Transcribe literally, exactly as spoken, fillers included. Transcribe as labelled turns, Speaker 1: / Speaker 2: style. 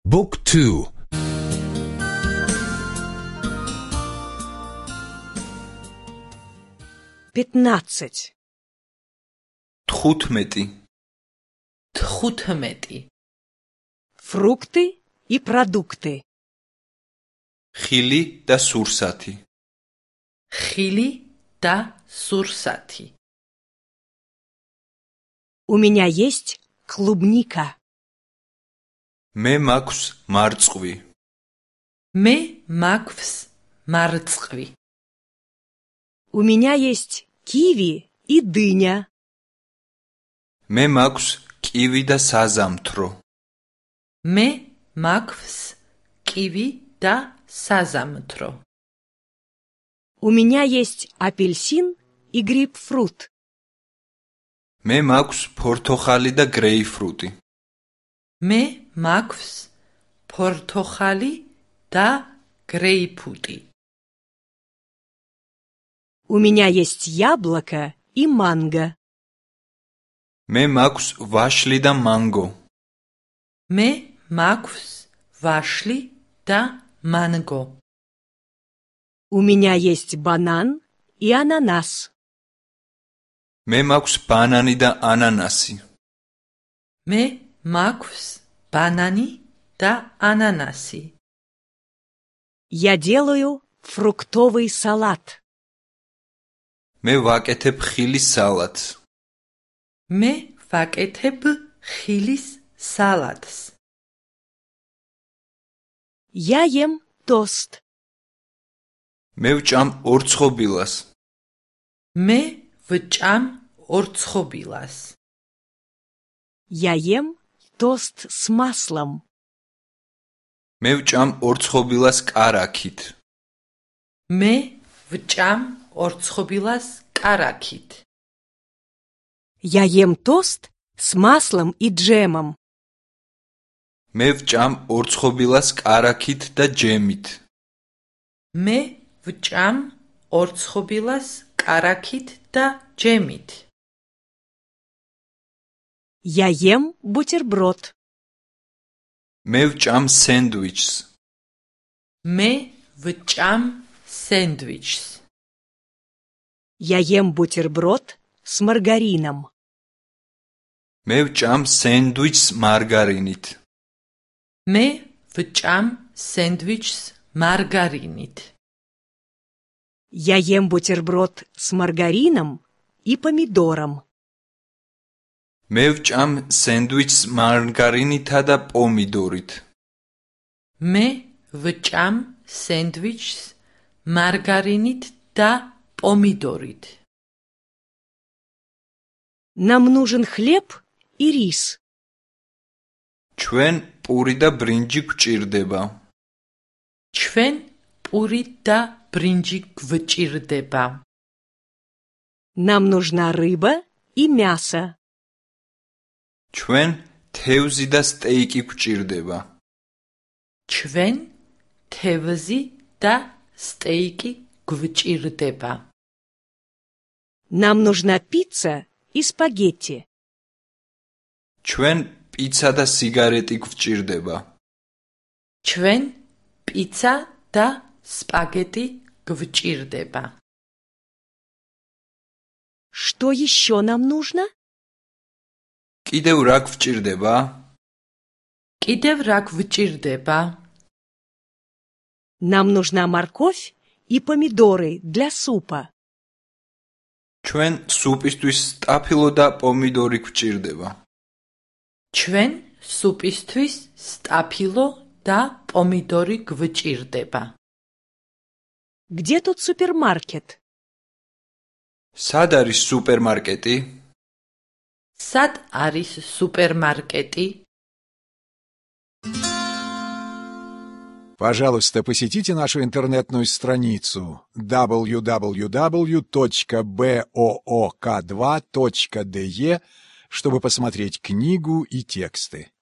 Speaker 1: บุ๊กทู
Speaker 2: пятнадцать.
Speaker 3: თხუთმეტი
Speaker 4: თხუთმეტი
Speaker 2: Фрукты и продукты.
Speaker 3: ხილი და სურსათი
Speaker 4: ხილი და სურსათი
Speaker 2: У меня есть клубника.
Speaker 3: მე მაქვს მარწყვი
Speaker 4: მე მაქვს მარწყვი
Speaker 2: У меня есть киви и дыня.
Speaker 3: მე მაქვს კივი და საზამთრო
Speaker 4: მე მაქვს კივი და საზამთრო
Speaker 2: У меня есть апельсин и грейпфрут.
Speaker 3: მე მაქვს ფორთოხალი და გრეიფრუტი
Speaker 4: მე მაქვს ფორთოხალი და გრეიფრუტი
Speaker 2: У меня есть яблоко и манго.
Speaker 3: მე მაქვს ვაშლი და მანგო
Speaker 4: მე მაქვს ვაშლი და მანგო
Speaker 2: У меня есть банан и ананас.
Speaker 3: მე მაქვს ბანანი და ანანასი
Speaker 4: მე მაქვს ბანანი და ანანასი
Speaker 2: Я делаю фруктовый салат.
Speaker 3: მე ვაკეთებ ხილის სალატს
Speaker 4: მე ვაკეთებ ხილის სალატს
Speaker 2: Я ем тост.
Speaker 3: მე ვჭამ ორცხობილას
Speaker 4: მე ვჭამ ორცხობილას
Speaker 2: Я ем тост с маслом.
Speaker 3: მე ვჭამ ორცხობილას კარაქით
Speaker 4: მე ვჭამ ორცხობილას კარაქით
Speaker 2: Я ем тост с маслом и джемом.
Speaker 3: მე ვჭამ ორცხობილას კარაქით და ჯემით
Speaker 4: მე ვჭამ ორცხობილას კარაქით და ჯემით
Speaker 2: Я ем бутерброд.
Speaker 3: მე ვჭამ სენდვიჩს
Speaker 4: მე ვჭამ სენდვიჩს
Speaker 2: Я ем бутерброд с маргарином.
Speaker 3: მე ვჭამ სენდვიჩს მარგარინით
Speaker 4: მე ვჭამ სენდვიჩს მარგარინით
Speaker 2: Я ем бутерброд с маргарином и помидором.
Speaker 3: მე ვჭამ სენდვიჩს მარგარინითა და პომიდორით
Speaker 4: მე ვჭამ სენდვიჩს მარგარინით და პომიდორით
Speaker 2: Нам нужен хлеб и рис.
Speaker 3: ჩვენ პური და ბრინჯი გვჭირდება
Speaker 4: ჩვენ პური და ბრინჯი გვჭირდება
Speaker 2: Нам нужна рыба и мясо.
Speaker 3: ჩვენ თევზი და სტეიკი გვჭირდება
Speaker 4: ჩვენ თევზი და სტეიკი გვჭირდება
Speaker 2: Нам нужна пицца и спагетти.
Speaker 3: ჩვენ პიცა და სიგარეტი გვჭირდება
Speaker 4: ჩვენ პიცა და სპაგეტი გვჭირდება
Speaker 2: Что еще нам нужно?
Speaker 3: კიდევ რა გვჭირდება
Speaker 4: კიდევ რა გვჭირდება
Speaker 2: Нам нужна морковь и помидоры для супа.
Speaker 3: ჩვენ სუპისთვის სტაფილო და პომიდორი გვჭირდება
Speaker 4: ჩვენ სუპისთვის სტაფილო და პომიდორი გვჭირდება
Speaker 2: Где тут супермаркет?
Speaker 3: სად არის სუპერმარკეტი
Speaker 4: სად არის სუპერმარკეტი
Speaker 1: Пожалуйста, посетите нашу интернетную страницу дабл ю дабл ю дабл ю точка боок два точка де, чтобы посмотреть книгу и тексты.